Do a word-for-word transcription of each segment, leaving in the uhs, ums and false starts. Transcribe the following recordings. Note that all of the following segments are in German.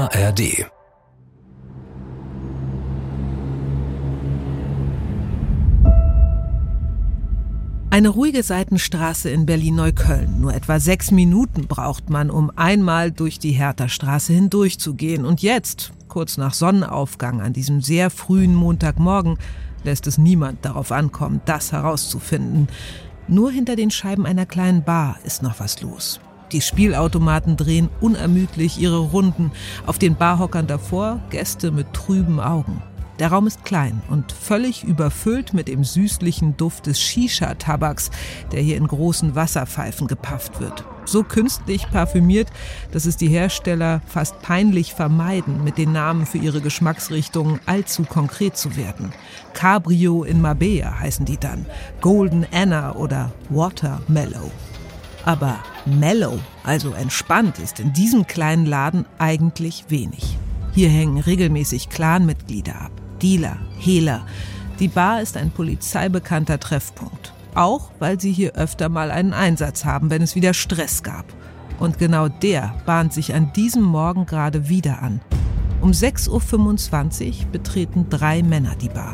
R D. Eine ruhige Seitenstraße in Berlin-Neukölln. Nur etwa sechs Minuten braucht man, um einmal durch die Hertha-Straße hindurchzugehen. Und jetzt, kurz nach Sonnenaufgang an diesem sehr frühen Montagmorgen, lässt es niemand darauf ankommen, das herauszufinden. Nur hinter den Scheiben einer kleinen Bar ist noch was los. Die Spielautomaten drehen unermüdlich ihre Runden. Auf den Barhockern davor Gäste mit trüben Augen. Der Raum ist klein und völlig überfüllt mit dem süßlichen Duft des Shisha-Tabaks, der hier in großen Wasserpfeifen gepafft wird. So künstlich parfümiert, dass es die Hersteller fast peinlich vermeiden, mit den Namen für ihre Geschmacksrichtungen allzu konkret zu werden. Cabrio in Marbella heißen die dann, Golden Anna oder Watermellow. Aber mellow, also entspannt, ist in diesem kleinen Laden eigentlich wenig. Hier hängen regelmäßig Clanmitglieder ab. Dealer, Hehler. Die Bar ist ein polizeibekannter Treffpunkt. Auch, weil sie hier öfter mal einen Einsatz haben, wenn es wieder Stress gab. Und genau der bahnt sich an diesem Morgen gerade wieder an. Um sechs Uhr fünfundzwanzig betreten drei Männer die Bar.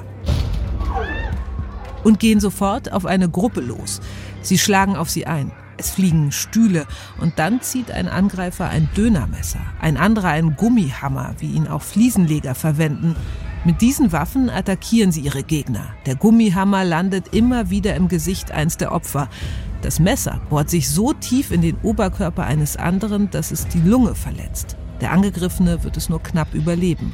Und gehen sofort auf eine Gruppe los. Sie schlagen auf sie ein. Es fliegen Stühle und dann zieht ein Angreifer ein Dönermesser, ein anderer einen Gummihammer, wie ihn auch Fliesenleger verwenden. Mit diesen Waffen attackieren sie ihre Gegner. Der Gummihammer landet immer wieder im Gesicht eins der Opfer. Das Messer bohrt sich so tief in den Oberkörper eines anderen, dass es die Lunge verletzt. Der Angegriffene wird es nur knapp überleben.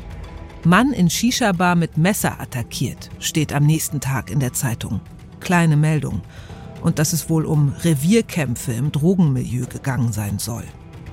Mann in Shisha-Bar mit Messer attackiert, steht am nächsten Tag in der Zeitung. Kleine Meldung. Und dass es wohl um Revierkämpfe im Drogenmilieu gegangen sein soll.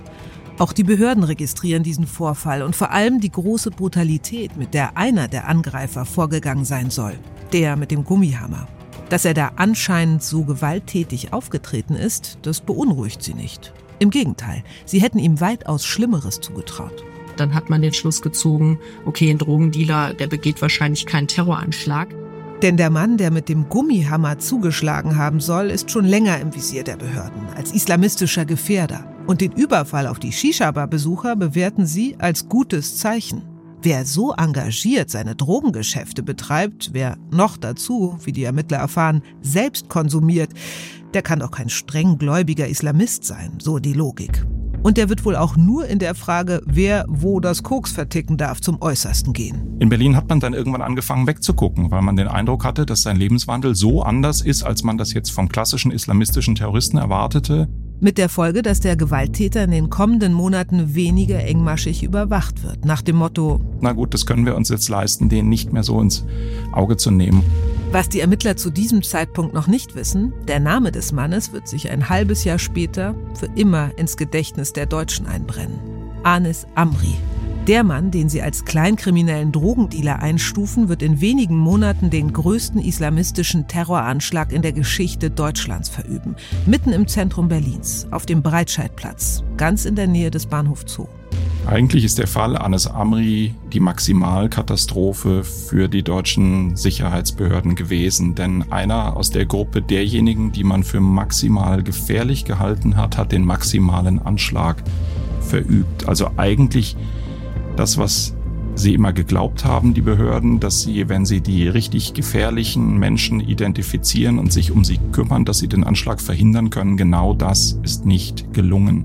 Auch die Behörden registrieren diesen Vorfall und vor allem die große Brutalität, mit der einer der Angreifer vorgegangen sein soll, der mit dem Gummihammer. Dass er da anscheinend so gewalttätig aufgetreten ist, das beunruhigt sie nicht. Im Gegenteil, sie hätten ihm weitaus Schlimmeres zugetraut. Dann hat man den Schluss gezogen, okay, ein Drogendealer, der begeht wahrscheinlich keinen Terroranschlag. Denn der Mann, der mit dem Gummihammer zugeschlagen haben soll, ist schon länger im Visier der Behörden als islamistischer Gefährder. Und den Überfall auf die Shisha-Bar-Besucher bewerten sie als gutes Zeichen. Wer so engagiert seine Drogengeschäfte betreibt, wer noch dazu, wie die Ermittler erfahren, selbst konsumiert, der kann doch kein streng gläubiger Islamist sein, so die Logik. Und der wird wohl auch nur in der Frage, wer wo das Koks verticken darf, zum Äußersten gehen. In Berlin hat man dann irgendwann angefangen wegzugucken, weil man den Eindruck hatte, dass sein Lebenswandel so anders ist, als man das jetzt vom klassischen islamistischen Terroristen erwartete. Mit der Folge, dass der Gewalttäter in den kommenden Monaten weniger engmaschig überwacht wird. Nach dem Motto: Na gut, das können wir uns jetzt leisten, den nicht mehr so ins Auge zu nehmen. Was die Ermittler zu diesem Zeitpunkt noch nicht wissen, der Name des Mannes wird sich ein halbes Jahr später für immer ins Gedächtnis der Deutschen einbrennen. Anis Amri. Der Mann, den sie als kleinkriminellen Drogendealer einstufen, wird in wenigen Monaten den größten islamistischen Terroranschlag in der Geschichte Deutschlands verüben. Mitten im Zentrum Berlins, auf dem Breitscheidplatz, ganz in der Nähe des Bahnhof Zoo. Eigentlich ist der Fall Anis Amri die Maximalkatastrophe für die deutschen Sicherheitsbehörden gewesen. Denn einer aus der Gruppe derjenigen, die man für maximal gefährlich gehalten hat, hat den maximalen Anschlag verübt. Also eigentlich das, was sie immer geglaubt haben, die Behörden, dass sie, wenn sie die richtig gefährlichen Menschen identifizieren und sich um sie kümmern, dass sie den Anschlag verhindern können, genau das ist nicht gelungen.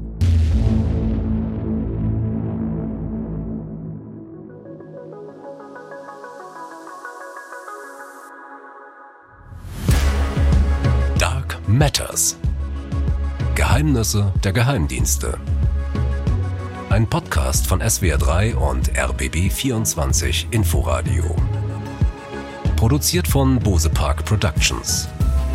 Dark Matters. Geheimnisse der Geheimdienste. Ein Podcast von S W R drei und R B B vierundzwanzig Inforadio. Produziert von Bose Park Productions.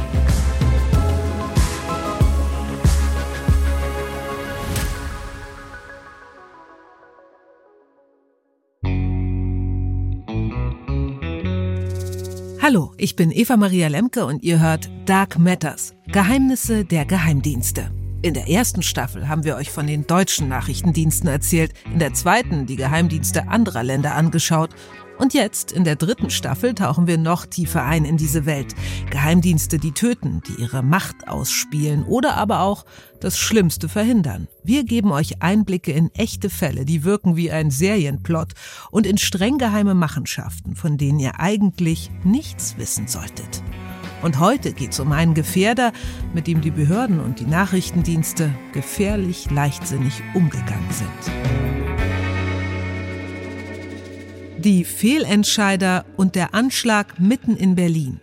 Hallo, ich bin Eva Maria Lemke und ihr hört Dark Matters, Geheimnisse der Geheimdienste. In der ersten Staffel haben wir euch von den deutschen Nachrichtendiensten erzählt, in der zweiten die Geheimdienste anderer Länder angeschaut. Und jetzt, in der dritten Staffel, tauchen wir noch tiefer ein in diese Welt. Geheimdienste, die töten, die ihre Macht ausspielen oder aber auch das Schlimmste verhindern. Wir geben euch Einblicke in echte Fälle, die wirken wie ein Serienplot und in streng geheime Machenschaften, von denen ihr eigentlich nichts wissen solltet. Und heute geht's um einen Gefährder, mit dem die Behörden und die Nachrichtendienste gefährlich leichtsinnig umgegangen sind. Die Fehlentscheider und der Anschlag mitten in Berlin.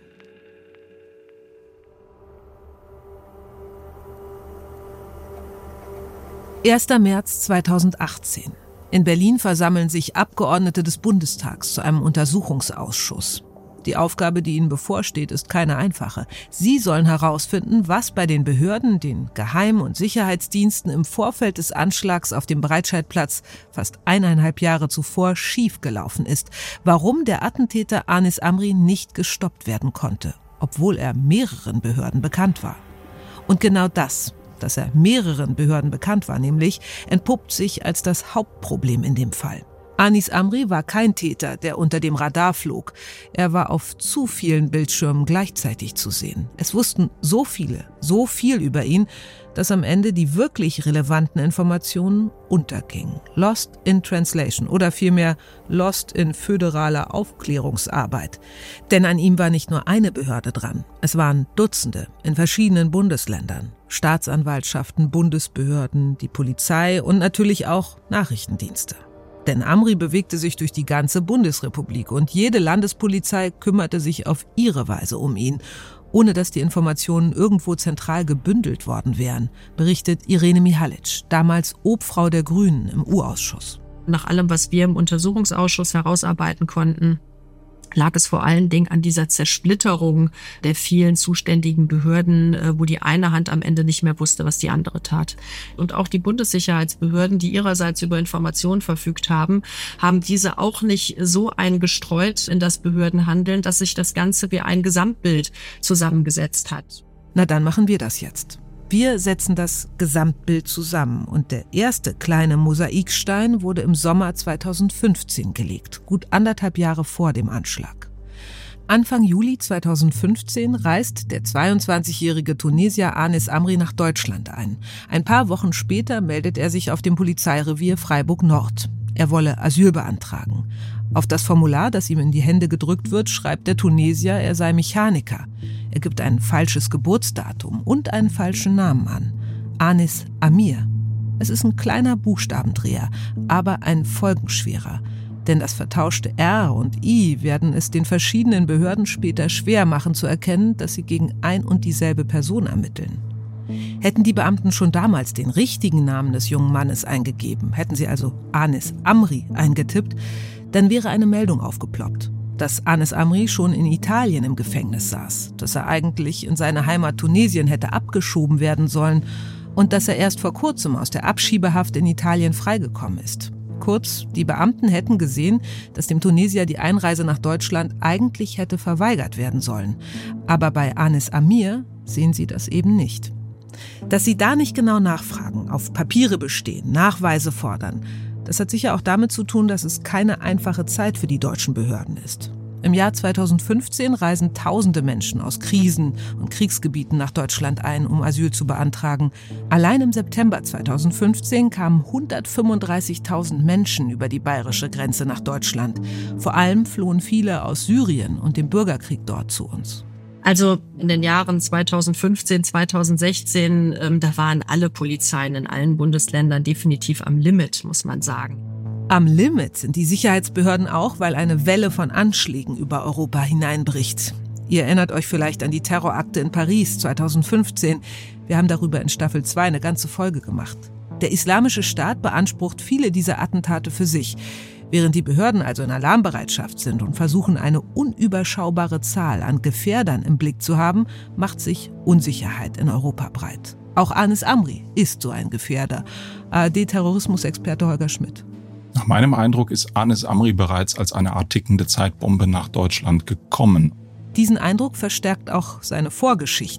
erster März zweitausendachtzehn. In Berlin versammeln sich Abgeordnete des Bundestags zu einem Untersuchungsausschuss. Die Aufgabe, die ihnen bevorsteht, ist keine einfache. Sie sollen herausfinden, was bei den Behörden, den Geheim- und Sicherheitsdiensten im Vorfeld des Anschlags auf dem Breitscheidplatz fast eineinhalb Jahre zuvor schiefgelaufen ist. Warum der Attentäter Anis Amri nicht gestoppt werden konnte, obwohl er mehreren Behörden bekannt war. Und genau das, dass er mehreren Behörden bekannt war, nämlich, entpuppt sich als das Hauptproblem in dem Fall. Anis Amri war kein Täter, der unter dem Radar flog. Er war auf zu vielen Bildschirmen gleichzeitig zu sehen. Es wussten so viele, so viel über ihn, dass am Ende die wirklich relevanten Informationen untergingen. Lost in Translation oder vielmehr lost in föderaler Aufklärungsarbeit. Denn an ihm war nicht nur eine Behörde dran. Es waren Dutzende in verschiedenen Bundesländern. Staatsanwaltschaften, Bundesbehörden, die Polizei und natürlich auch Nachrichtendienste. Denn Amri bewegte sich durch die ganze Bundesrepublik und jede Landespolizei kümmerte sich auf ihre Weise um ihn, ohne dass die Informationen irgendwo zentral gebündelt worden wären, berichtet Irene Mihalic, damals Obfrau der Grünen im U-Ausschuss. Nach allem, was wir im Untersuchungsausschuss herausarbeiten konnten, lag es vor allen Dingen an dieser Zersplitterung der vielen zuständigen Behörden, wo die eine Hand am Ende nicht mehr wusste, was die andere tat. Und auch die Bundessicherheitsbehörden, die ihrerseits über Informationen verfügt haben, haben diese auch nicht so eingestreut in das Behördenhandeln, dass sich das Ganze wie ein Gesamtbild zusammengesetzt hat. Na, dann machen wir das jetzt. Wir setzen das Gesamtbild zusammen und der erste kleine Mosaikstein wurde im Sommer zweitausendfünfzehn gelegt, gut anderthalb Jahre vor dem Anschlag. Anfang Juli zweitausendfünfzehn reist der zweiundzwanzigjährige Tunesier Anis Amri nach Deutschland ein. Ein paar Wochen später meldet er sich auf dem Polizeirevier Freiburg-Nord. Er wolle Asyl beantragen. Auf das Formular, das ihm in die Hände gedrückt wird, schreibt der Tunesier, er sei Mechaniker. Er gibt ein falsches Geburtsdatum und einen falschen Namen an. Anis Amir. Es ist ein kleiner Buchstabendreher, aber ein folgenschwerer. Denn das vertauschte R und I werden es den verschiedenen Behörden später schwer machen zu erkennen, dass sie gegen ein und dieselbe Person ermitteln. Hätten die Beamten schon damals den richtigen Namen des jungen Mannes eingegeben, hätten sie also Anis Amri eingetippt, dann wäre eine Meldung aufgeploppt, dass Anis Amri schon in Italien im Gefängnis saß, dass er eigentlich in seine Heimat Tunesien hätte abgeschoben werden sollen und dass er erst vor kurzem aus der Abschiebehaft in Italien freigekommen ist. Kurz, die Beamten hätten gesehen, dass dem Tunesier die Einreise nach Deutschland eigentlich hätte verweigert werden sollen. Aber bei Anis Amir sehen sie das eben nicht. Dass sie da nicht genau nachfragen, auf Papiere bestehen, Nachweise fordern, das hat sicher auch damit zu tun, dass es keine einfache Zeit für die deutschen Behörden ist. Im Jahr zweitausendfünfzehn reisen tausende Menschen aus Krisen- und Kriegsgebieten nach Deutschland ein, um Asyl zu beantragen. Allein im September zweitausendfünfzehn kamen hundertfünfunddreißigtausend Menschen über die bayerische Grenze nach Deutschland. Vor allem flohen viele aus Syrien und dem Bürgerkrieg dort zu uns. Also in den Jahren zweitausendfünfzehn, zweitausendsechzehn, ähm, da waren alle Polizeien in allen Bundesländern definitiv am Limit, muss man sagen. Am Limit sind die Sicherheitsbehörden auch, weil eine Welle von Anschlägen über Europa hineinbricht. Ihr erinnert euch vielleicht an die Terrorakte in Paris zweitausendfünfzehn. Wir haben darüber in Staffel zwei eine ganze Folge gemacht. Der Islamische Staat beansprucht viele dieser Attentate für sich. Während die Behörden also in Alarmbereitschaft sind und versuchen, eine unüberschaubare Zahl an Gefährdern im Blick zu haben, macht sich Unsicherheit in Europa breit. Auch Anis Amri ist so ein Gefährder. A R D-Terrorismusexperte Holger Schmidt. Nach meinem Eindruck ist Anis Amri bereits als eine Art tickende Zeitbombe nach Deutschland gekommen. Diesen Eindruck verstärkt auch seine Vorgeschichte.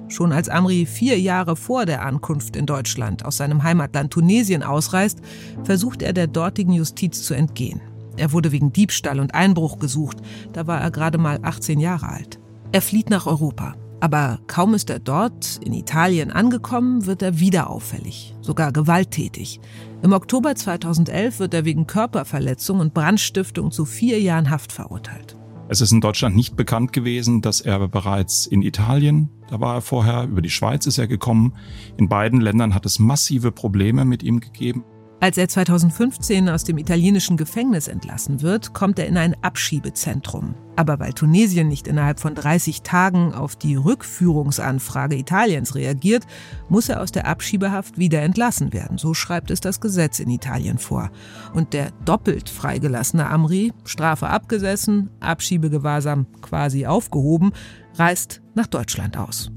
Schon als Amri vier Jahre vor der Ankunft in Deutschland aus seinem Heimatland Tunesien ausreist, versucht er der dortigen Justiz zu entgehen. Er wurde wegen Diebstahl und Einbruch gesucht, da war er gerade mal achtzehn Jahre alt. Er flieht nach Europa. Aber kaum ist er dort, in Italien angekommen, wird er wieder auffällig, sogar gewalttätig. Im Oktober zweitausendelf wird er wegen Körperverletzung und Brandstiftung zu vier Jahren Haft verurteilt. Es ist in Deutschland nicht bekannt gewesen, dass er bereits in Italien, da war er vorher, über die Schweiz ist er gekommen. In beiden Ländern hat es massive Probleme mit ihm gegeben. Als er zweitausendfünfzehn aus dem italienischen Gefängnis entlassen wird, kommt er in ein Abschiebezentrum. Aber weil Tunesien nicht innerhalb von dreißig Tagen auf die Rückführungsanfrage Italiens reagiert, muss er aus der Abschiebehaft wieder entlassen werden. So schreibt es das Gesetz in Italien vor. Und der doppelt freigelassene Amri, Strafe abgesessen, Abschiebegewahrsam quasi aufgehoben, reist nach Deutschland aus.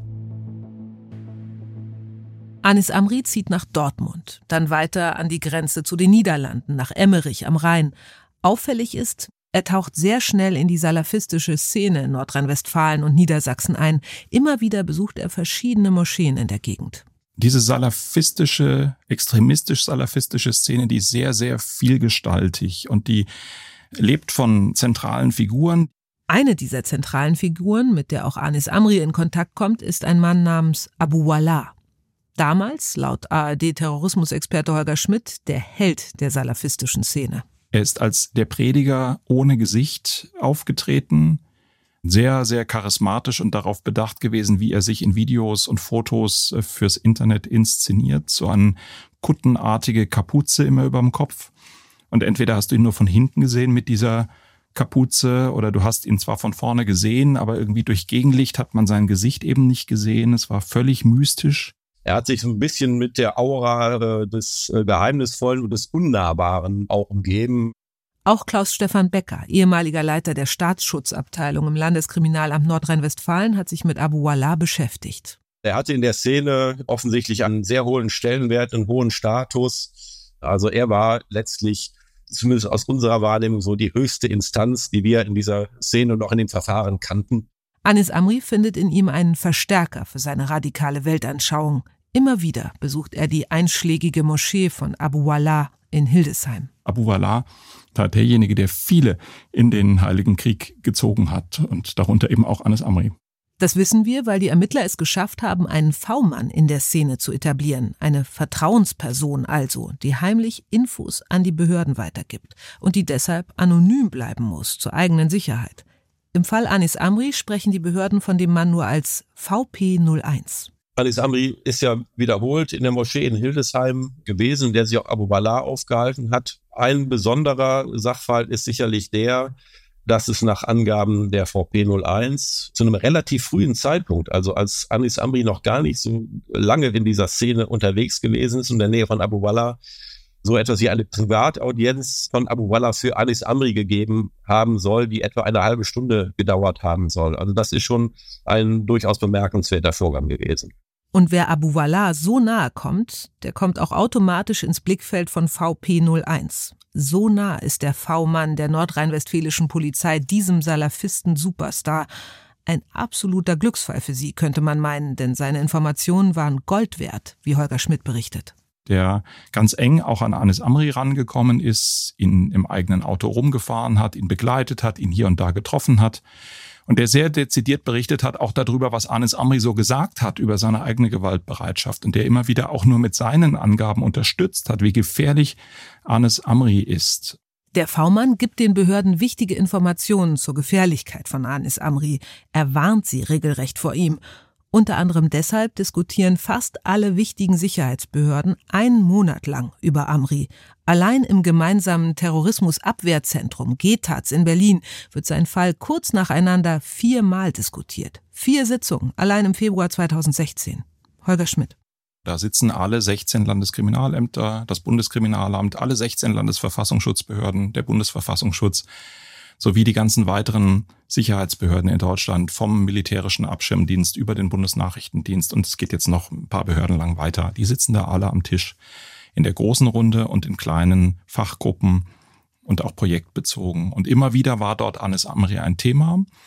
Anis Amri zieht nach Dortmund, dann weiter an die Grenze zu den Niederlanden, nach Emmerich am Rhein. Auffällig ist, er taucht sehr schnell in die salafistische Szene in Nordrhein-Westfalen und Niedersachsen ein. Immer wieder besucht er verschiedene Moscheen in der Gegend. Diese salafistische, extremistisch-salafistische Szene, die ist sehr, sehr vielgestaltig und die lebt von zentralen Figuren. Eine dieser zentralen Figuren, mit der auch Anis Amri in Kontakt kommt, ist ein Mann namens Abu Wallah. Damals, laut A R D-Terrorismusexperte Holger Schmidt, der Held der salafistischen Szene. Er ist als der Prediger ohne Gesicht aufgetreten, sehr, sehr charismatisch und darauf bedacht gewesen, wie er sich in Videos und Fotos fürs Internet inszeniert. So eine kuttenartige Kapuze immer über dem Kopf. Und entweder hast du ihn nur von hinten gesehen mit dieser Kapuze oder du hast ihn zwar von vorne gesehen, aber irgendwie durch Gegenlicht hat man sein Gesicht eben nicht gesehen. Es war völlig mystisch. Er hat sich so ein bisschen mit der Aura äh, des äh, Geheimnisvollen und des Unnahbaren auch umgeben. Auch Klaus-Stefan Becker, ehemaliger Leiter der Staatsschutzabteilung im Landeskriminalamt Nordrhein-Westfalen, hat sich mit Abu Wallah beschäftigt. Er hatte in der Szene offensichtlich einen sehr hohen Stellenwert, einen hohen Status. Also er war letztlich, zumindest aus unserer Wahrnehmung, so die höchste Instanz, die wir in dieser Szene und auch in den Verfahren kannten. Anis Amri findet in ihm einen Verstärker für seine radikale Weltanschauung. Immer wieder besucht er die einschlägige Moschee von Abu Wallah in Hildesheim. Abu Wallah war derjenige, der viele in den Heiligen Krieg gezogen hat und darunter eben auch Anis Amri. Das wissen wir, weil die Ermittler es geschafft haben, einen V-Mann in der Szene zu etablieren. Eine Vertrauensperson also, die heimlich Infos an die Behörden weitergibt und die deshalb anonym bleiben muss, zur eigenen Sicherheit. Im Fall Anis Amri sprechen die Behörden von dem Mann nur als V P null eins. Anis Amri ist ja wiederholt in der Moschee in Hildesheim gewesen, der sich auch Abu Wallah aufgehalten hat. Ein besonderer Sachverhalt ist sicherlich der, dass es nach Angaben der V P null eins zu einem relativ frühen Zeitpunkt, also als Anis Amri noch gar nicht so lange in dieser Szene unterwegs gewesen ist, in der Nähe von Abu Wallah, so etwas wie eine Privataudienz von Abu Wallah für Anis Amri gegeben haben soll, die etwa eine halbe Stunde gedauert haben soll. Also das ist schon ein durchaus bemerkenswerter Vorgang gewesen. Und wer Abu Wallah so nahe kommt, der kommt auch automatisch ins Blickfeld von V P null eins. So nah ist der V-Mann der nordrhein-westfälischen Polizei diesem Salafisten-Superstar. Ein absoluter Glücksfall für sie, könnte man meinen, denn seine Informationen waren Gold wert, wie Holger Schmidt berichtet. Der ganz eng auch an Anis Amri rangekommen ist, ihn im eigenen Auto rumgefahren hat, ihn begleitet hat, ihn hier und da getroffen hat und der sehr dezidiert berichtet hat auch darüber, was Anis Amri so gesagt hat über seine eigene Gewaltbereitschaft und der immer wieder auch nur mit seinen Angaben unterstützt hat, wie gefährlich Anis Amri ist. Der V-Mann gibt den Behörden wichtige Informationen zur Gefährlichkeit von Anis Amri. Er warnt sie regelrecht vor ihm. Unter anderem deshalb diskutieren fast alle wichtigen Sicherheitsbehörden einen Monat lang über Amri. Allein im gemeinsamen Terrorismusabwehrzentrum G T A Z in Berlin wird sein Fall kurz nacheinander viermal diskutiert. Vier Sitzungen, allein im Februar zweitausendsechzehn. Holger Schmidt. Da sitzen alle sechzehn Landeskriminalämter, das Bundeskriminalamt, alle sechzehn Landesverfassungsschutzbehörden, der Bundesverfassungsschutz, sowie die ganzen weiteren Sicherheitsbehörden in Deutschland, vom militärischen Abschirmdienst über den Bundesnachrichtendienst. Und es geht jetzt noch ein paar Behörden lang weiter. Die sitzen da alle am Tisch in der großen Runde und in kleinen Fachgruppen und auch projektbezogen. Und immer wieder war dort Anis Amri ein Thema.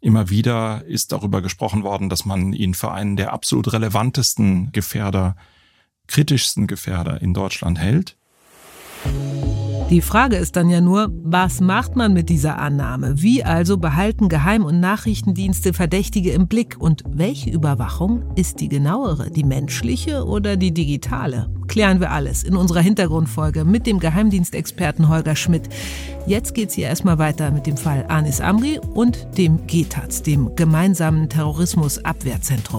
Immer wieder ist darüber gesprochen worden, dass man ihn für einen der absolut relevantesten Gefährder, kritischsten Gefährder in Deutschland hält. Die Frage ist dann ja nur, was macht man mit dieser Annahme? Wie also behalten Geheim- und Nachrichtendienste Verdächtige im Blick? Und welche Überwachung ist die genauere, die menschliche oder die digitale? Klären wir alles in unserer Hintergrundfolge mit dem Geheimdienstexperten Holger Schmidt. Jetzt geht's hier erstmal weiter mit dem Fall Anis Amri und dem G T A Z, dem gemeinsamen Terrorismusabwehrzentrum.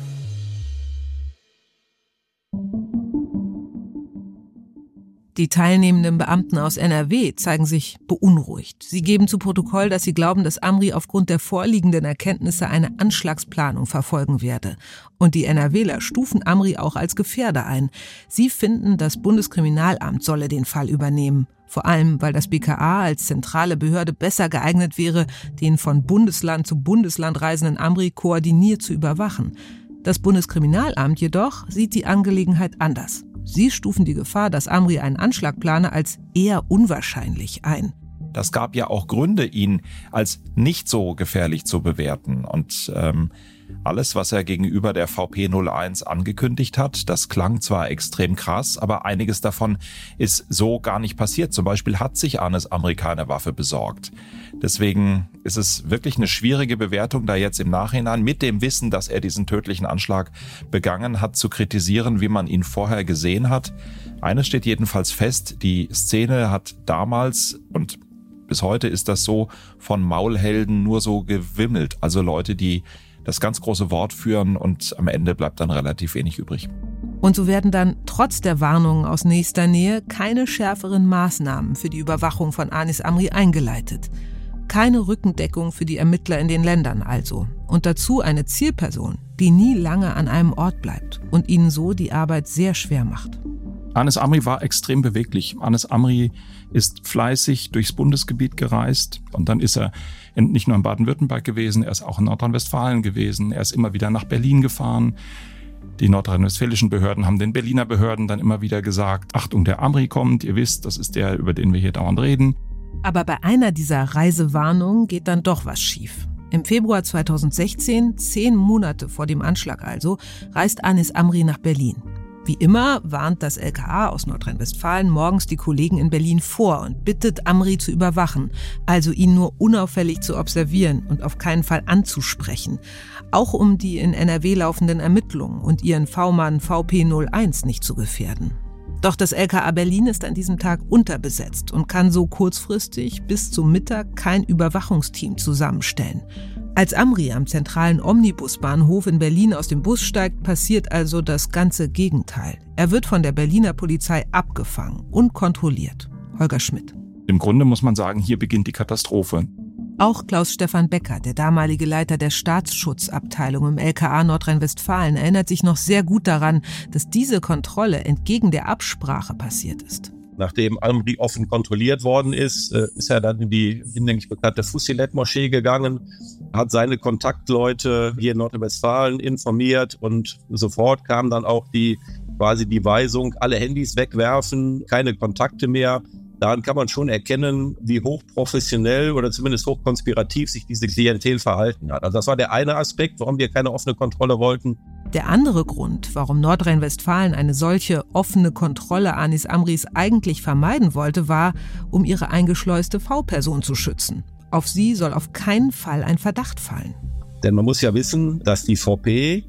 Die teilnehmenden Beamten aus N R W zeigen sich beunruhigt. Sie geben zu Protokoll, dass sie glauben, dass Amri aufgrund der vorliegenden Erkenntnisse eine Anschlagsplanung verfolgen werde. Und die NRWler stufen Amri auch als Gefährder ein. Sie finden, das Bundeskriminalamt solle den Fall übernehmen. Vor allem, weil das B K A als zentrale Behörde besser geeignet wäre, den von Bundesland zu Bundesland reisenden Amri koordiniert zu überwachen. Das Bundeskriminalamt jedoch sieht die Angelegenheit anders. Sie stufen die Gefahr, dass Amri einen Anschlag plane, als eher unwahrscheinlich ein. Das gab ja auch Gründe, ihn als nicht so gefährlich zu bewerten. Und ähm, alles, was er gegenüber der V P null eins angekündigt hat, das klang zwar extrem krass, aber einiges davon ist so gar nicht passiert. Zum Beispiel hat sich Anis Amri keine Waffe besorgt. Deswegen ist es wirklich eine schwierige Bewertung, da jetzt im Nachhinein mit dem Wissen, dass er diesen tödlichen Anschlag begangen hat, zu kritisieren, wie man ihn vorher gesehen hat. Eines steht jedenfalls fest, die Szene hat damals und bis heute ist das so von Maulhelden nur so gewimmelt. Also Leute, die das ganz große Wort führen und am Ende bleibt dann relativ wenig übrig. Und so werden dann trotz der Warnungen aus nächster Nähe keine schärferen Maßnahmen für die Überwachung von Anis Amri eingeleitet. Keine Rückendeckung für die Ermittler in den Ländern also. Und dazu eine Zielperson, die nie lange an einem Ort bleibt und ihnen so die Arbeit sehr schwer macht. Anis Amri war extrem beweglich. Anis Amri ist fleißig durchs Bundesgebiet gereist und dann ist er nicht nur in Baden-Württemberg gewesen, er ist auch in Nordrhein-Westfalen gewesen, er ist immer wieder nach Berlin gefahren. Die nordrhein-westfälischen Behörden haben den Berliner Behörden dann immer wieder gesagt, Achtung, der Amri kommt, ihr wisst, das ist der, über den wir hier dauernd reden. Aber bei einer dieser Reisewarnungen geht dann doch was schief. Im Februar zweitausendsechzehn, zehn Monate vor dem Anschlag also, reist Anis Amri nach Berlin. Wie immer warnt das L K A aus Nordrhein-Westfalen morgens die Kollegen in Berlin vor und bittet Amri zu überwachen, also ihn nur unauffällig zu observieren und auf keinen Fall anzusprechen. Auch um die in N R W laufenden Ermittlungen und ihren V-Mann V P null eins nicht zu gefährden. Doch das L K A Berlin ist an diesem Tag unterbesetzt und kann so kurzfristig bis zum Mittag kein Überwachungsteam zusammenstellen. Als Amri am zentralen Omnibusbahnhof in Berlin aus dem Bus steigt, passiert also das ganze Gegenteil. Er wird von der Berliner Polizei abgefangen und kontrolliert. Holger Schmidt. Im Grunde muss man sagen, hier beginnt die Katastrophe. Auch Klaus-Stefan Becker, der damalige Leiter der Staatsschutzabteilung im L K A Nordrhein-Westfalen, erinnert sich noch sehr gut daran, dass diese Kontrolle entgegen der Absprache passiert ist. Nachdem Amri offen kontrolliert worden ist, ist er dann in die hinlänglich bekannte Fusilet-Moschee gegangen, hat seine Kontaktleute hier in Nordrhein-Westfalen informiert und sofort kam dann auch die quasi die Weisung, alle Handys wegwerfen, keine Kontakte mehr. Daran kann man schon erkennen, wie hochprofessionell oder zumindest hochkonspirativ sich diese Klientel verhalten hat. Also das war der eine Aspekt, warum wir keine offene Kontrolle wollten. Der andere Grund, warum Nordrhein-Westfalen eine solche offene Kontrolle Anis Amris eigentlich vermeiden wollte, war, um ihre eingeschleuste V-Person zu schützen. Auf sie soll auf keinen Fall ein Verdacht fallen. Denn man muss ja wissen, dass die V P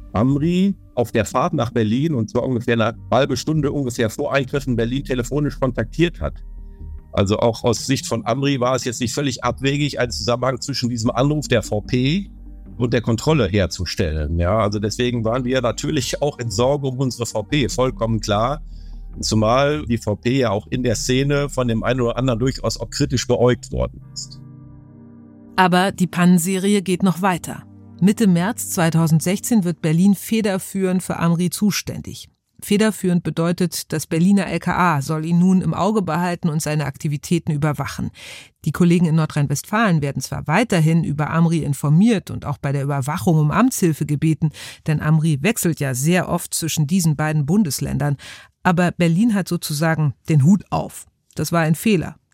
Amri auf der Fahrt nach Berlin, und zwar ungefähr eine halbe Stunde ungefähr vor Eintreffen in Berlin, telefonisch kontaktiert hat. Also auch aus Sicht von Amri war es jetzt nicht völlig abwegig, einen Zusammenhang zwischen diesem Anruf der V P und der Kontrolle herzustellen. Ja, also deswegen waren wir natürlich auch in Sorge um unsere V P, vollkommen klar. Zumal die V P ja auch in der Szene von dem einen oder anderen durchaus auch kritisch beäugt worden ist. Aber die Pannenserie geht noch weiter. Mitte März zweitausendsechzehn wird Berlin federführend für Amri zuständig. Federführend bedeutet, das Berliner L K A soll ihn nun im Auge behalten und seine Aktivitäten überwachen. Die Kollegen in Nordrhein-Westfalen werden zwar weiterhin über Amri informiert und auch bei der Überwachung um Amtshilfe gebeten, denn Amri wechselt ja sehr oft zwischen diesen beiden Bundesländern. Aber Berlin hat sozusagen den Hut auf. Das war ein Fehler,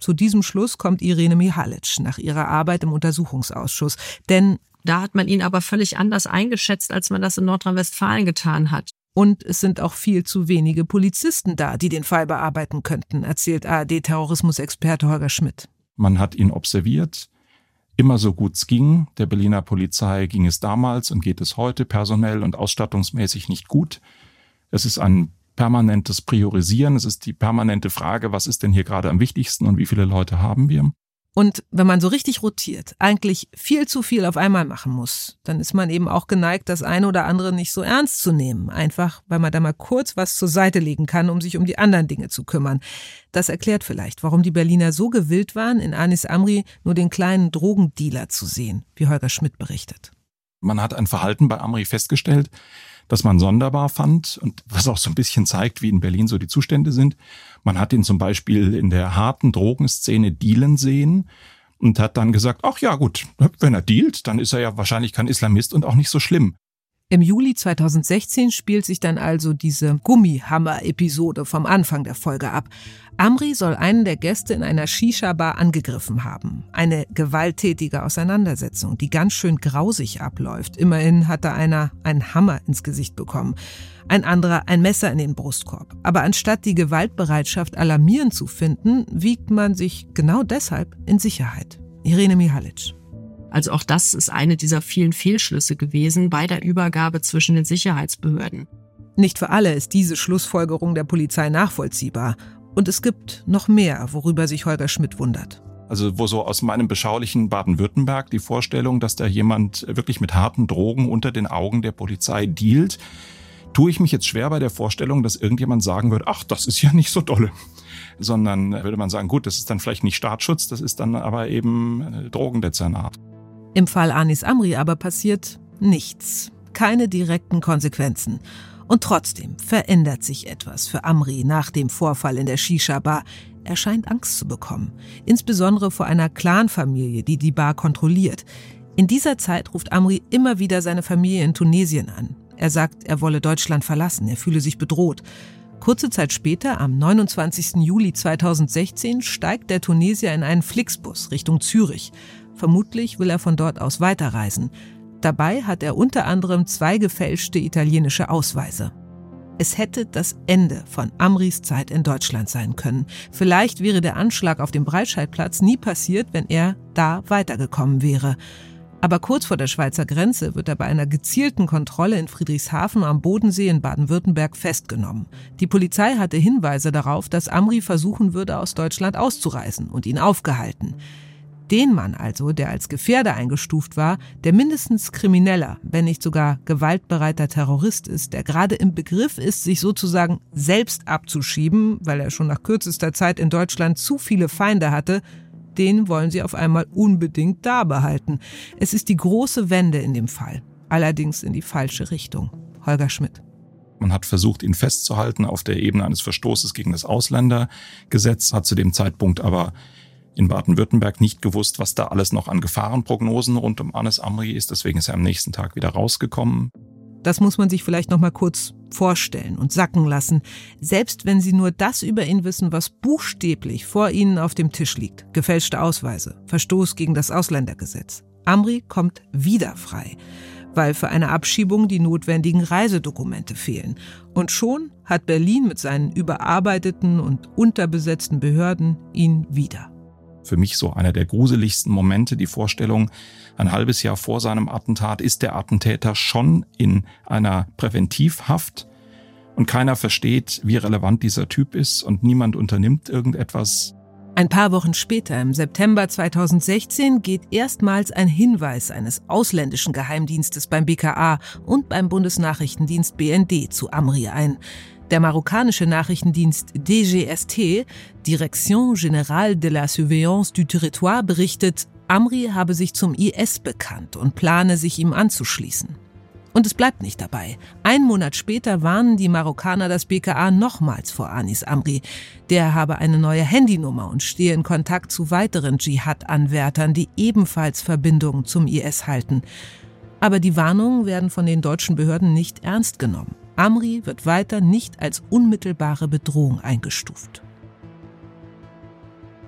Zu diesem Schluss kommt Irene Mihalic nach ihrer Arbeit im Untersuchungsausschuss. Denn da hat man ihn aber völlig anders eingeschätzt, als man das in Nordrhein-Westfalen getan hat. Und es sind auch viel zu wenige Polizisten da, die den Fall bearbeiten könnten, erzählt A R D-Terrorismusexperte Holger Schmidt. Man hat ihn observiert, immer so gut es ging. Der Berliner Polizei ging es damals und geht es heute personell und ausstattungsmäßig nicht gut. Es ist ein permanentes Priorisieren. Es ist die permanente Frage, was ist denn hier gerade am wichtigsten und wie viele Leute haben wir? Und wenn man so richtig rotiert, eigentlich viel zu viel auf einmal machen muss, dann ist man eben auch geneigt, das eine oder andere nicht so ernst zu nehmen. Einfach, weil man da mal kurz was zur Seite legen kann, um sich um die anderen Dinge zu kümmern. Das erklärt vielleicht, warum die Berliner so gewillt waren, in Anis Amri nur den kleinen Drogendealer zu sehen, wie Holger Schmidt berichtet. Man hat ein Verhalten bei Amri festgestellt, das man sonderbar fand und was auch so ein bisschen zeigt, wie in Berlin so die Zustände sind. Man hat ihn zum Beispiel in der harten Drogenszene dealen sehen und hat dann gesagt, ach ja gut, wenn er dealt, dann ist er ja wahrscheinlich kein Islamist und auch nicht so schlimm. Im Juli zweitausendsechzehn spielt sich dann also diese Gummihammer-Episode vom Anfang der Folge ab. Amri soll einen der Gäste in einer Shisha-Bar angegriffen haben. Eine gewalttätige Auseinandersetzung, die ganz schön grausig abläuft. Immerhin hatte einer einen Hammer ins Gesicht bekommen, ein anderer ein Messer in den Brustkorb. Aber anstatt die Gewaltbereitschaft alarmierend zu finden, wiegt man sich genau deshalb in Sicherheit. Irene Mihalic. Also auch das ist eine dieser vielen Fehlschlüsse gewesen bei der Übergabe zwischen den Sicherheitsbehörden. Nicht für alle ist diese Schlussfolgerung der Polizei nachvollziehbar. Und es gibt noch mehr, worüber sich Holger Schmidt wundert. Also wo so aus meinem beschaulichen Baden-Württemberg die Vorstellung, dass da jemand wirklich mit harten Drogen unter den Augen der Polizei dealt, tue ich mich jetzt schwer bei der Vorstellung, dass irgendjemand sagen würde, ach, das ist ja nicht so dolle. Sondern würde man sagen, gut, das ist dann vielleicht nicht Staatsschutz, das ist dann aber eben Drogendezernat. Im Fall Anis Amri aber passiert nichts, keine direkten Konsequenzen. Und trotzdem verändert sich etwas für Amri nach dem Vorfall in der Shisha-Bar. Er scheint Angst zu bekommen, insbesondere vor einer Clanfamilie, die die Bar kontrolliert. In dieser Zeit ruft Amri immer wieder seine Familie in Tunesien an. Er sagt, er wolle Deutschland verlassen, er fühle sich bedroht. Kurze Zeit später, am neunundzwanzigsten Juli zweitausendsechzehn, steigt der Tunesier in einen Flixbus Richtung Zürich. Vermutlich will er von dort aus weiterreisen. Dabei hat er unter anderem zwei gefälschte italienische Ausweise. Es hätte das Ende von Amris Zeit in Deutschland sein können. Vielleicht wäre der Anschlag auf dem Breitscheidplatz nie passiert, wenn er da weitergekommen wäre. Aber kurz vor der Schweizer Grenze wird er bei einer gezielten Kontrolle in Friedrichshafen am Bodensee in Baden-Württemberg festgenommen. Die Polizei hatte Hinweise darauf, dass Amri versuchen würde, aus Deutschland auszureisen, und ihn aufgehalten. Den Mann also, der als Gefährder eingestuft war, der mindestens krimineller, wenn nicht sogar gewaltbereiter Terrorist ist, der gerade im Begriff ist, sich sozusagen selbst abzuschieben, weil er schon nach kürzester Zeit in Deutschland zu viele Feinde hatte, den wollen sie auf einmal unbedingt da behalten. Es ist die große Wende in dem Fall, allerdings in die falsche Richtung. Holger Schmidt. Man hat versucht, ihn festzuhalten auf der Ebene eines Verstoßes gegen das Ausländergesetz, hat zu dem Zeitpunkt aber in Baden-Württemberg nicht gewusst, was da alles noch an Gefahrenprognosen rund um Anis Amri ist. Deswegen ist er am nächsten Tag wieder rausgekommen. Das muss man sich vielleicht noch mal kurz vorstellen und sacken lassen. Selbst wenn Sie nur das über ihn wissen, was buchstäblich vor Ihnen auf dem Tisch liegt. Gefälschte Ausweise, Verstoß gegen das Ausländergesetz. Amri kommt wieder frei, weil für eine Abschiebung die notwendigen Reisedokumente fehlen. Und schon hat Berlin mit seinen überarbeiteten und unterbesetzten Behörden ihn wieder. Für mich so einer der gruseligsten Momente, die Vorstellung, ein halbes Jahr vor seinem Attentat ist der Attentäter schon in einer Präventivhaft und keiner versteht, wie relevant dieser Typ ist und niemand unternimmt irgendetwas. Ein paar Wochen später, im September zweitausendsechzehn, geht erstmals ein Hinweis eines ausländischen Geheimdienstes beim B K A und beim Bundesnachrichtendienst B N D zu Amri ein. Der marokkanische Nachrichtendienst D G S T, Direction Générale de la Surveillance du Territoire, berichtet, Amri habe sich zum I S bekannt und plane, sich ihm anzuschließen. Und es bleibt nicht dabei. Einen Monat später warnen die Marokkaner das B K A nochmals vor Anis Amri. Der habe eine neue Handynummer und stehe in Kontakt zu weiteren Dschihad-Anwärtern, die ebenfalls Verbindungen zum I S halten. Aber die Warnungen werden von den deutschen Behörden nicht ernst genommen. Amri wird weiter nicht als unmittelbare Bedrohung eingestuft.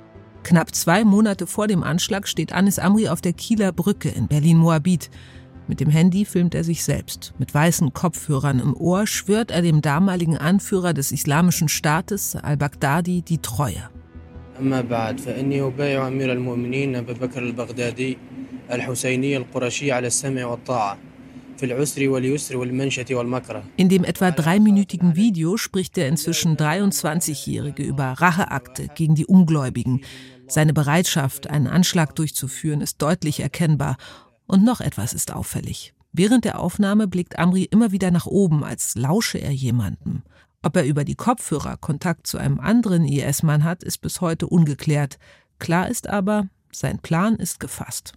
Knapp zwei Monate vor dem Anschlag steht Anis Amri auf der Kieler Brücke in Berlin-Moabit. Mit dem Handy filmt er sich selbst. Mit weißen Kopfhörern im Ohr schwört er dem damaligen Anführer des Islamischen Staates, al-Baghdadi, die Treue. أما بعد فإني أبايع أمير المؤمنين أبا بكر البغدادي الحسيني القرشي على السمع والطاعة في العسر واليسر والمنشة والمكره. In dem etwa dreiminütigen Video spricht der inzwischen dreiundzwanzigjährige über Racheakte gegen die Ungläubigen. Seine Bereitschaft, einen Anschlag durchzuführen, ist deutlich erkennbar. Und noch etwas ist auffällig. Während der Aufnahme blickt Amri immer wieder nach oben, als lausche er jemandem. Ob er über die Kopfhörer Kontakt zu einem anderen I S-Mann hat, ist bis heute ungeklärt. Klar ist aber, sein Plan ist gefasst.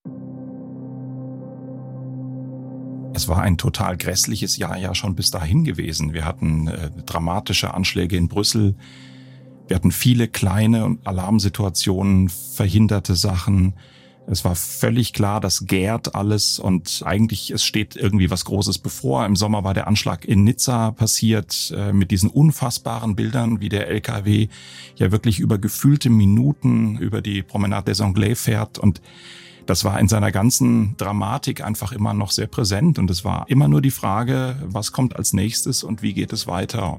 Es war ein total grässliches Jahr ja schon bis dahin gewesen. Wir hatten äh, dramatische Anschläge in Brüssel. Wir hatten viele kleine Alarmsituationen, verhinderte Sachen. Es war völlig klar, das gärt alles und eigentlich es steht irgendwie was Großes bevor. Im Sommer war der Anschlag in Nizza passiert äh, mit diesen unfassbaren Bildern, wie der L K W ja wirklich über gefühlte Minuten über die Promenade des Anglais fährt und das war in seiner ganzen Dramatik einfach immer noch sehr präsent und es war immer nur die Frage, was kommt als nächstes und wie geht es weiter.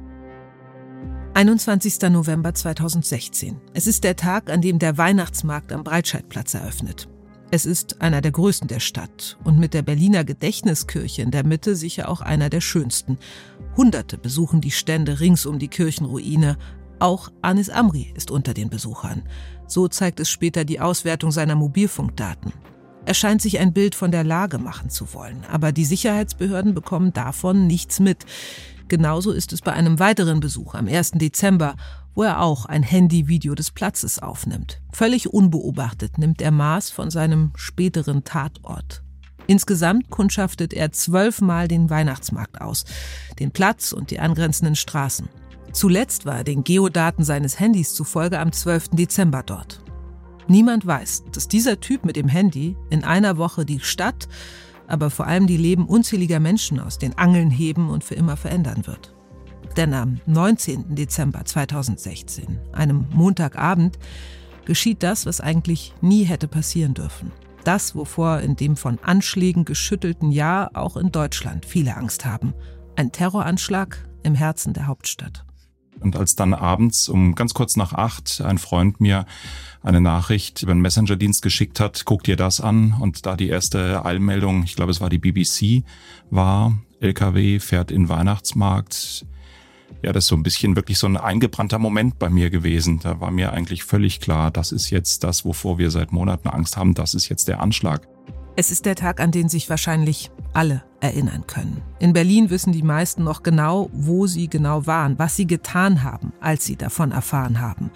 einundzwanzigster November zweitausendsechzehn. Es ist der Tag, an dem der Weihnachtsmarkt am Breitscheidplatz eröffnet. Es ist einer der größten der Stadt und mit der Berliner Gedächtniskirche in der Mitte sicher auch einer der schönsten. Hunderte besuchen die Stände rings um die Kirchenruine. Auch Anis Amri ist unter den Besuchern. So zeigt es später die Auswertung seiner Mobilfunkdaten. Er scheint sich ein Bild von der Lage machen zu wollen, aber die Sicherheitsbehörden bekommen davon nichts mit. Genauso ist es bei einem weiteren Besuch am ersten Dezember, wo er auch ein Handyvideo des Platzes aufnimmt. Völlig unbeobachtet nimmt er Maß von seinem späteren Tatort. Insgesamt kundschaftet er zwölfmal den Weihnachtsmarkt aus, den Platz und die angrenzenden Straßen. Zuletzt war er den Geodaten seines Handys zufolge am zwölften Dezember dort. Niemand weiß, dass dieser Typ mit dem Handy in einer Woche die Stadt, aber vor allem die Leben unzähliger Menschen aus den Angeln heben und für immer verändern wird. Denn am neunzehnten Dezember zweitausendsechzehn, einem Montagabend, geschieht das, was eigentlich nie hätte passieren dürfen. Das, wovor in dem von Anschlägen geschüttelten Jahr auch in Deutschland viele Angst haben. Ein Terroranschlag im Herzen der Hauptstadt. Und als dann abends um ganz kurz nach acht ein Freund mir eine Nachricht über einen Messenger-Dienst geschickt hat, guck dir das an. Und da die erste Eilmeldung, ich glaube es war die B B C, war, L K W fährt in Weihnachtsmarkt. Ja, das ist so ein bisschen wirklich so ein eingebrannter Moment bei mir gewesen. Da war mir eigentlich völlig klar, das ist jetzt das, wovor wir seit Monaten Angst haben, das ist jetzt der Anschlag. Es ist der Tag, an den sich wahrscheinlich alle erinnern können. In Berlin wissen die meisten noch genau, wo sie genau waren, was sie getan haben, als sie davon erfahren haben.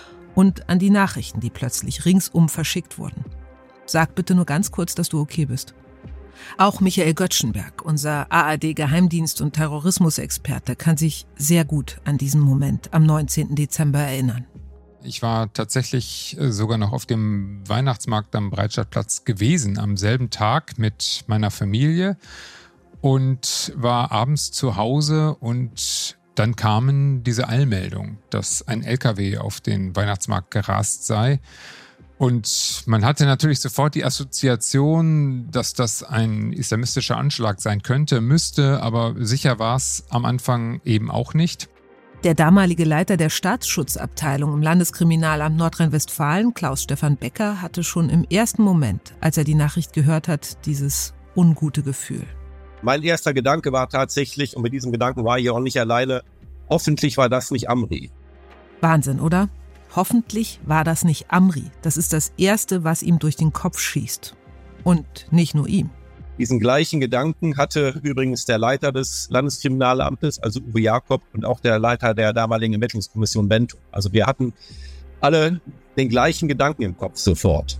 Und an die Nachrichten, die plötzlich ringsum verschickt wurden. Sag bitte nur ganz kurz, dass du okay bist. Auch Michael Göttschenberg, unser A R D-Geheimdienst- und Terrorismusexperte, kann sich sehr gut an diesen Moment am neunzehnten Dezember erinnern. Ich war tatsächlich sogar noch auf dem Weihnachtsmarkt am Breitscheidplatz gewesen, am selben Tag mit meiner Familie und war abends zu Hause und dann kamen diese Eilmeldungen, dass ein L K W auf den Weihnachtsmarkt gerast sei. Und man hatte natürlich sofort die Assoziation, dass das ein islamistischer Anschlag sein könnte, müsste, aber sicher war es am Anfang eben auch nicht. Der damalige Leiter der Staatsschutzabteilung im Landeskriminalamt Nordrhein-Westfalen, Klaus-Stefan Becker, hatte schon im ersten Moment, als er die Nachricht gehört hat, dieses ungute Gefühl. Mein erster Gedanke war tatsächlich, und mit diesem Gedanken war ich auch nicht alleine, hoffentlich war das nicht Amri. Wahnsinn, oder? Hoffentlich war das nicht Amri. Das ist das Erste, was ihm durch den Kopf schießt. Und nicht nur ihm. Diesen gleichen Gedanken hatte übrigens der Leiter des Landeskriminalamtes, also Uwe Jakob, und auch der Leiter der damaligen Ermittlungskommission Bento. Also wir hatten alle den gleichen Gedanken im Kopf sofort.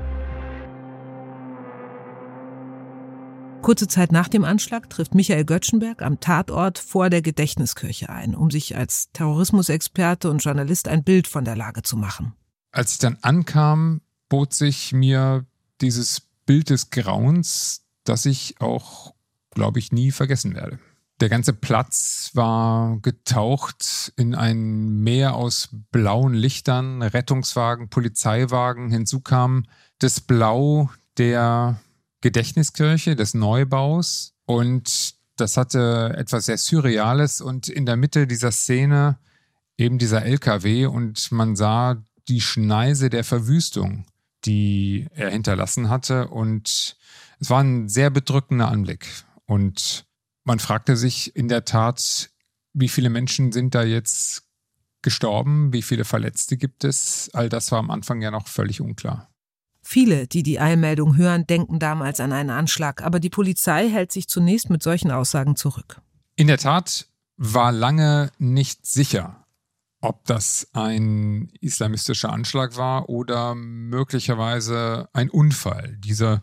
Kurze Zeit nach dem Anschlag trifft Michael Göttschenberg am Tatort vor der Gedächtniskirche ein, um sich als Terrorismusexperte und Journalist ein Bild von der Lage zu machen. Als ich dann ankam, bot sich mir dieses Bild des Grauens, das ich auch, glaube ich, nie vergessen werde. Der ganze Platz war getaucht in ein Meer aus blauen Lichtern, Rettungswagen, Polizeiwagen. Hinzu kam das Blau der Gedächtniskirche, des Neubaus. Und das hatte etwas sehr Surreales. Und in der Mitte dieser Szene eben dieser L K W. Und man sah die Schneise der Verwüstung, die er hinterlassen hatte. Und es war ein sehr bedrückender Anblick. Und man fragte sich in der Tat, wie viele Menschen sind da jetzt gestorben, wie viele Verletzte gibt es? All das war am Anfang ja noch völlig unklar. Viele, die die Eilmeldung hören, denken damals an einen Anschlag, aber die Polizei hält sich zunächst mit solchen Aussagen zurück. In der Tat war lange nicht sicher, ob das ein islamistischer Anschlag war oder möglicherweise ein Unfall. Diese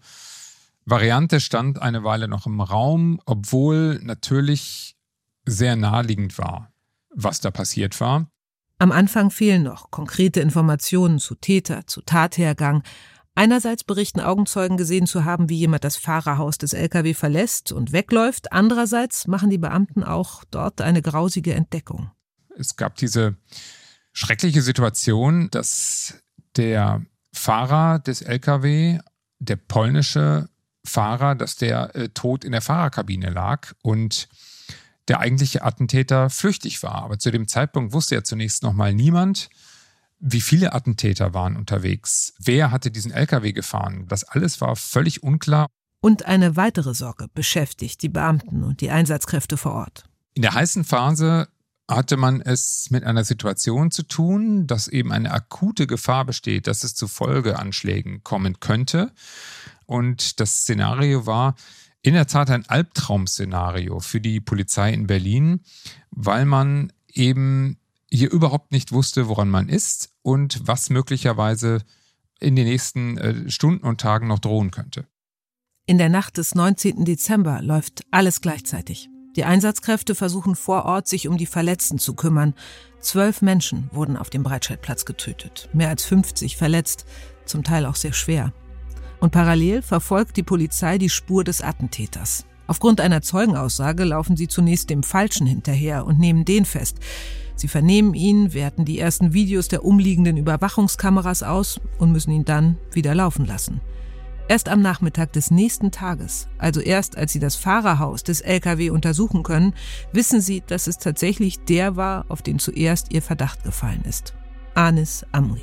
Variante stand eine Weile noch im Raum, obwohl natürlich sehr naheliegend war, was da passiert war. Am Anfang fehlen noch konkrete Informationen zu Täter, zu Tathergang. Einerseits berichten Augenzeugen gesehen zu haben, wie jemand das Fahrerhaus des L K W verlässt und wegläuft. Andererseits machen die Beamten auch dort eine grausige Entdeckung. Es gab diese schreckliche Situation, dass der Fahrer des L K W, der polnische Fahrer, dass der äh, tot in der Fahrerkabine lag und der eigentliche Attentäter flüchtig war. Aber zu dem Zeitpunkt wusste ja zunächst noch mal niemand, wie viele Attentäter waren unterwegs, wer hatte diesen L K W gefahren. Das alles war völlig unklar. Und eine weitere Sorge beschäftigt die Beamten und die Einsatzkräfte vor Ort. In der heißen Phase hatte man es mit einer Situation zu tun, dass eben eine akute Gefahr besteht, dass es zu Folgeanschlägen kommen könnte. Und das Szenario war in der Tat ein Albtraum-Szenario für die Polizei in Berlin, weil man eben hier überhaupt nicht wusste, woran man ist und was möglicherweise in den nächsten Stunden und Tagen noch drohen könnte. In der Nacht des neunzehnten Dezember läuft alles gleichzeitig. Die Einsatzkräfte versuchen vor Ort, sich um die Verletzten zu kümmern. Zwölf Menschen wurden auf dem Breitscheidplatz getötet, mehr als fünfzig verletzt, zum Teil auch sehr schwer. Und parallel verfolgt die Polizei die Spur des Attentäters. Aufgrund einer Zeugenaussage laufen sie zunächst dem Falschen hinterher und nehmen den fest. Sie vernehmen ihn, werten die ersten Videos der umliegenden Überwachungskameras aus und müssen ihn dann wieder laufen lassen. Erst am Nachmittag des nächsten Tages, also erst als sie das Fahrerhaus des L K W untersuchen können, wissen sie, dass es tatsächlich der war, auf den zuerst ihr Verdacht gefallen ist. Anis Amri.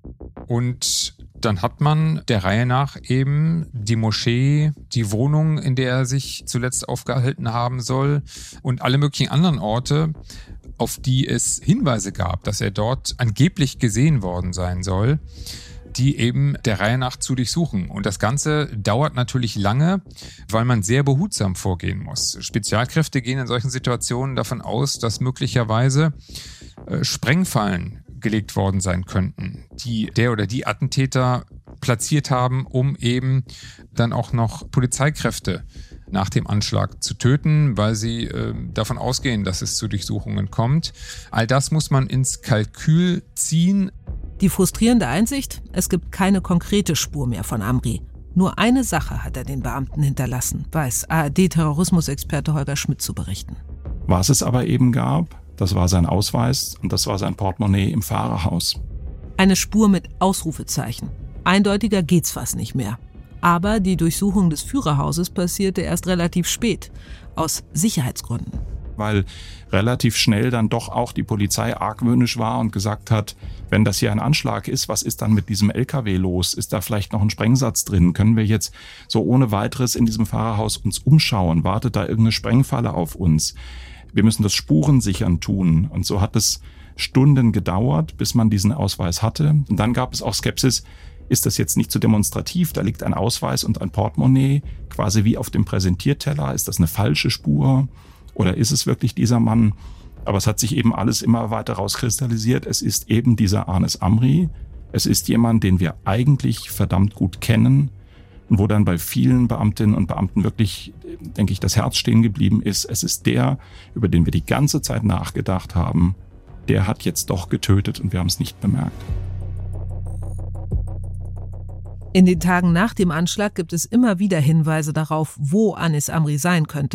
Und dann hat man der Reihe nach eben die Moschee, die Wohnung, in der er sich zuletzt aufgehalten haben soll und alle möglichen anderen Orte, auf die es Hinweise gab, dass er dort angeblich gesehen worden sein soll, die eben der Reihe nach zu durchsuchen. Und das Ganze dauert natürlich lange, weil man sehr behutsam vorgehen muss. Spezialkräfte gehen in solchen Situationen davon aus, dass möglicherweise äh, Sprengfallen gelegt worden sein könnten, die der oder die Attentäter platziert haben, um eben dann auch noch Polizeikräfte nach dem Anschlag zu töten, weil sie äh, davon ausgehen, dass es zu Durchsuchungen kommt. All das muss man ins Kalkül ziehen. Die frustrierende Einsicht, es gibt keine konkrete Spur mehr von Amri. Nur eine Sache hat er den Beamten hinterlassen, weiß A R D-Terrorismusexperte Holger Schmidt zu berichten. Was es aber eben gab, das war sein Ausweis und das war sein Portemonnaie im Fahrerhaus. Eine Spur mit Ausrufezeichen. Eindeutiger geht's fast nicht mehr. Aber die Durchsuchung des Führerhauses passierte erst relativ spät, aus Sicherheitsgründen. Weil relativ schnell dann doch auch die Polizei argwöhnisch war und gesagt hat, wenn das hier ein Anschlag ist, was ist dann mit diesem L K W los? Ist da vielleicht noch ein Sprengsatz drin? Können wir jetzt so ohne weiteres in diesem Fahrerhaus uns umschauen? Wartet da irgendeine Sprengfalle auf uns? Wir müssen das spurensichern tun. Und so hat es Stunden gedauert, bis man diesen Ausweis hatte. Und dann gab es auch Skepsis, ist das jetzt nicht zu demonstrativ? Da liegt ein Ausweis und ein Portemonnaie, quasi wie auf dem Präsentierteller. Ist das eine falsche Spur? Oder ist es wirklich dieser Mann? Aber es hat sich eben alles immer weiter rauskristallisiert. Es ist eben dieser Anis Amri. Es ist jemand, den wir eigentlich verdammt gut kennen und wo dann bei vielen Beamtinnen und Beamten wirklich, denke ich, das Herz stehen geblieben ist. Es ist der, über den wir die ganze Zeit nachgedacht haben. Der hat jetzt doch getötet und wir haben es nicht bemerkt. In den Tagen nach dem Anschlag gibt es immer wieder Hinweise darauf, wo Anis Amri sein könnte.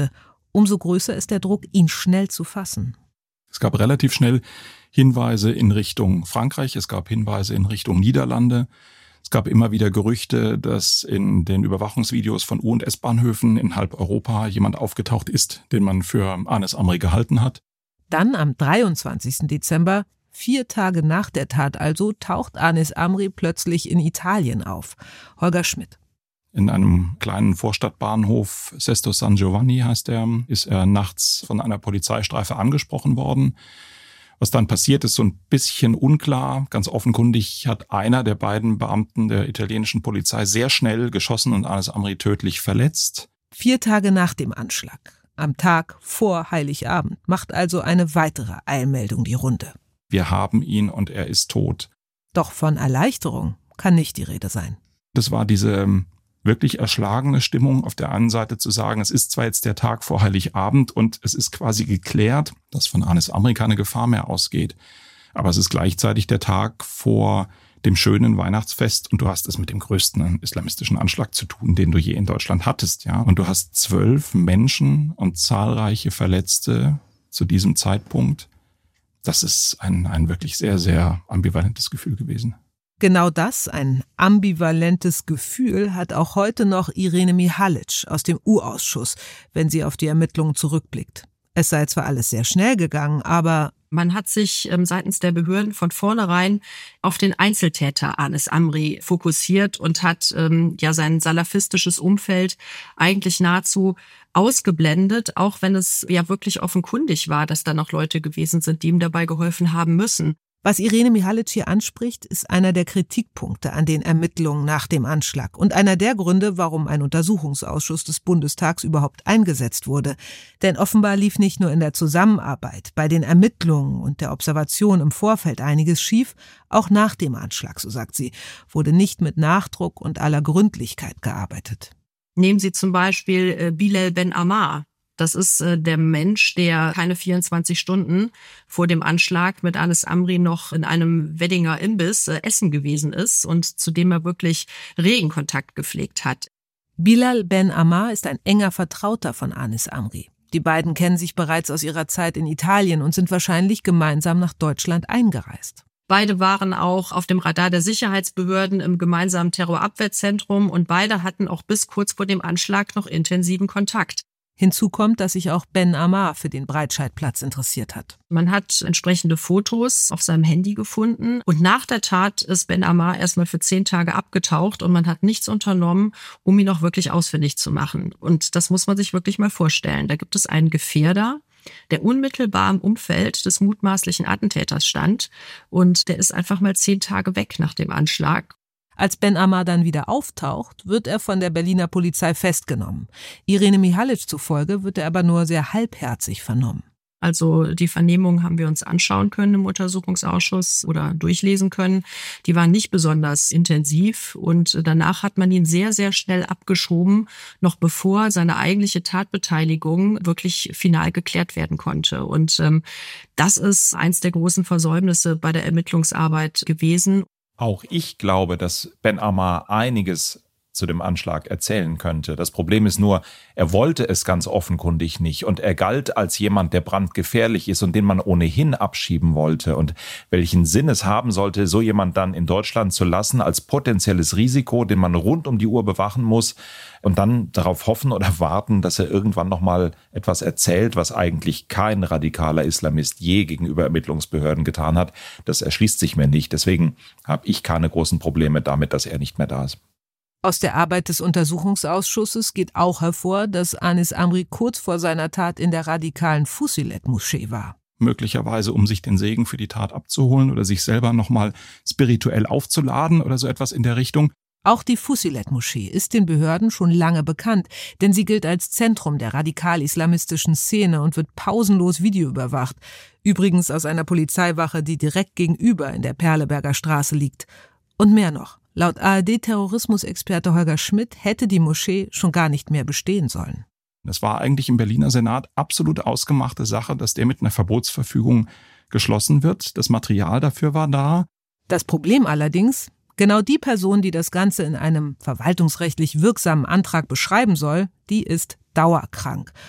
Umso größer ist der Druck, ihn schnell zu fassen. Es gab relativ schnell Hinweise in Richtung Frankreich, es gab Hinweise in Richtung Niederlande. Es gab immer wieder Gerüchte, dass in den Überwachungsvideos von U- und S-Bahnhöfen in halb Europa jemand aufgetaucht ist, den man für Anis Amri gehalten hat. Dann am dreiundzwanzigsten Dezember, vier Tage nach der Tat also, taucht Anis Amri plötzlich in Italien auf. Holger Schmidt. In einem kleinen Vorstadtbahnhof, Sesto San Giovanni heißt er, ist er nachts von einer Polizeistreife angesprochen worden. Was dann passiert, ist so ein bisschen unklar. Ganz offenkundig hat einer der beiden Beamten der italienischen Polizei sehr schnell geschossen und Anis Amri tödlich verletzt. Vier Tage nach dem Anschlag, am Tag vor Heiligabend, macht also eine weitere Eilmeldung die Runde. Wir haben ihn und er ist tot. Doch von Erleichterung kann nicht die Rede sein. Das war diese wirklich erschlagene Stimmung, auf der einen Seite zu sagen, es ist zwar jetzt der Tag vor Heiligabend und es ist quasi geklärt, dass von Anis Amri keine Gefahr mehr ausgeht, aber es ist gleichzeitig der Tag vor dem schönen Weihnachtsfest und du hast es mit dem größten islamistischen Anschlag zu tun, den du je in Deutschland hattest, ja. Und du hast zwölf Menschen und zahlreiche Verletzte zu diesem Zeitpunkt. Das ist ein, ein wirklich sehr, sehr ambivalentes Gefühl gewesen. Genau das, ein ambivalentes Gefühl, hat auch heute noch Irene Mihalic aus dem U-Ausschuss, wenn sie auf die Ermittlungen zurückblickt. Es sei zwar alles sehr schnell gegangen, aber man hat sich ähm, seitens der Behörden von vornherein auf den Einzeltäter Anis Amri fokussiert und hat ähm, ja sein salafistisches Umfeld eigentlich nahezu ausgeblendet, auch wenn es ja wirklich offenkundig war, dass da noch Leute gewesen sind, die ihm dabei geholfen haben müssen. Was Irene Mihalic hier anspricht, ist einer der Kritikpunkte an den Ermittlungen nach dem Anschlag und einer der Gründe, warum ein Untersuchungsausschuss des Bundestags überhaupt eingesetzt wurde. Denn offenbar lief nicht nur in der Zusammenarbeit, bei den Ermittlungen und der Observation im Vorfeld einiges schief, auch nach dem Anschlag, so sagt sie, wurde nicht mit Nachdruck und aller Gründlichkeit gearbeitet. Nehmen Sie zum Beispiel äh, Bilal Ben Ammar. Das ist äh, der Mensch, der keine vierundzwanzig Stunden vor dem Anschlag mit Anis Amri noch in einem Weddinger Imbiss äh, essen gewesen ist und zu dem er wirklich regen Kontakt gepflegt hat. Bilal Ben Ammar ist ein enger Vertrauter von Anis Amri. Die beiden kennen sich bereits aus ihrer Zeit in Italien und sind wahrscheinlich gemeinsam nach Deutschland eingereist. Beide waren auch auf dem Radar der Sicherheitsbehörden im gemeinsamen Terrorabwehrzentrum und beide hatten auch bis kurz vor dem Anschlag noch intensiven Kontakt. Hinzu kommt, dass sich auch Ben Ammar für den Breitscheidplatz interessiert hat. Man hat entsprechende Fotos auf seinem Handy gefunden und nach der Tat ist Ben Ammar erstmal für zehn Tage abgetaucht und man hat nichts unternommen, um ihn auch wirklich ausfindig zu machen. Und das muss man sich wirklich mal vorstellen. Da gibt es einen Gefährder, der unmittelbar im Umfeld des mutmaßlichen Attentäters stand und der ist einfach mal zehn Tage weg nach dem Anschlag. Als Ben Ammar dann wieder auftaucht, wird er von der Berliner Polizei festgenommen. Irene Mihalic zufolge wird er aber nur sehr halbherzig vernommen. Also die Vernehmungen haben wir uns anschauen können im Untersuchungsausschuss oder durchlesen können. Die waren nicht besonders intensiv und danach hat man ihn sehr, sehr schnell abgeschoben, noch bevor seine eigentliche Tatbeteiligung wirklich final geklärt werden konnte. Und ähm, das ist eins der großen Versäumnisse bei der Ermittlungsarbeit gewesen. Auch ich glaube, dass Ben Ammar einiges zu dem Anschlag erzählen könnte. Das Problem ist nur, er wollte es ganz offenkundig nicht und er galt als jemand, der brandgefährlich ist und den man ohnehin abschieben wollte. Und welchen Sinn es haben sollte, so jemand dann in Deutschland zu lassen als potenzielles Risiko, den man rund um die Uhr bewachen muss und dann darauf hoffen oder warten, dass er irgendwann nochmal etwas erzählt, was eigentlich kein radikaler Islamist je gegenüber Ermittlungsbehörden getan hat, das erschließt sich mir nicht. Deswegen habe ich keine großen Probleme damit, dass er nicht mehr da ist. Aus der Arbeit des Untersuchungsausschusses geht auch hervor, dass Anis Amri kurz vor seiner Tat in der radikalen Fusilet-Moschee war. Möglicherweise, um sich den Segen für die Tat abzuholen oder sich selber nochmal spirituell aufzuladen oder so etwas in der Richtung. Auch die Fusilet-Moschee ist den Behörden schon lange bekannt, denn sie gilt als Zentrum der radikal-islamistischen Szene und wird pausenlos videoüberwacht. Übrigens aus einer Polizeiwache, die direkt gegenüber in der Perleberger Straße liegt. Und mehr noch. Laut A R D-Terrorismusexperte Holger Schmidt hätte die Moschee schon gar nicht mehr bestehen sollen. Das war eigentlich im Berliner Senat absolut ausgemachte Sache, dass der mit einer Verbotsverfügung geschlossen wird. Das Material dafür war da. Das Problem allerdings, genau die Person, die das Ganze in einem verwaltungsrechtlich wirksamen Antrag beschreiben soll, die ist dauerkrank.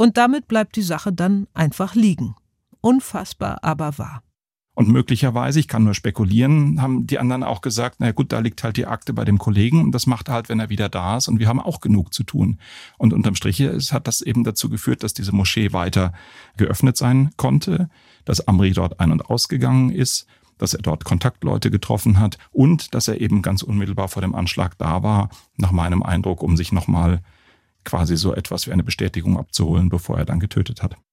Und damit bleibt die Sache dann einfach liegen. Unfassbar, aber wahr. Und möglicherweise, ich kann nur spekulieren, haben die anderen auch gesagt, na gut, da liegt halt die Akte bei dem Kollegen und das macht er halt, wenn er wieder da ist und wir haben auch genug zu tun. Und unterm Strich es hat das eben dazu geführt, dass diese Moschee weiter geöffnet sein konnte, dass Amri dort ein- und ausgegangen ist, dass er dort Kontaktleute getroffen hat und dass er eben ganz unmittelbar vor dem Anschlag da war, nach meinem Eindruck, um sich nochmal quasi so etwas wie eine Bestätigung abzuholen, bevor er dann getötet hat.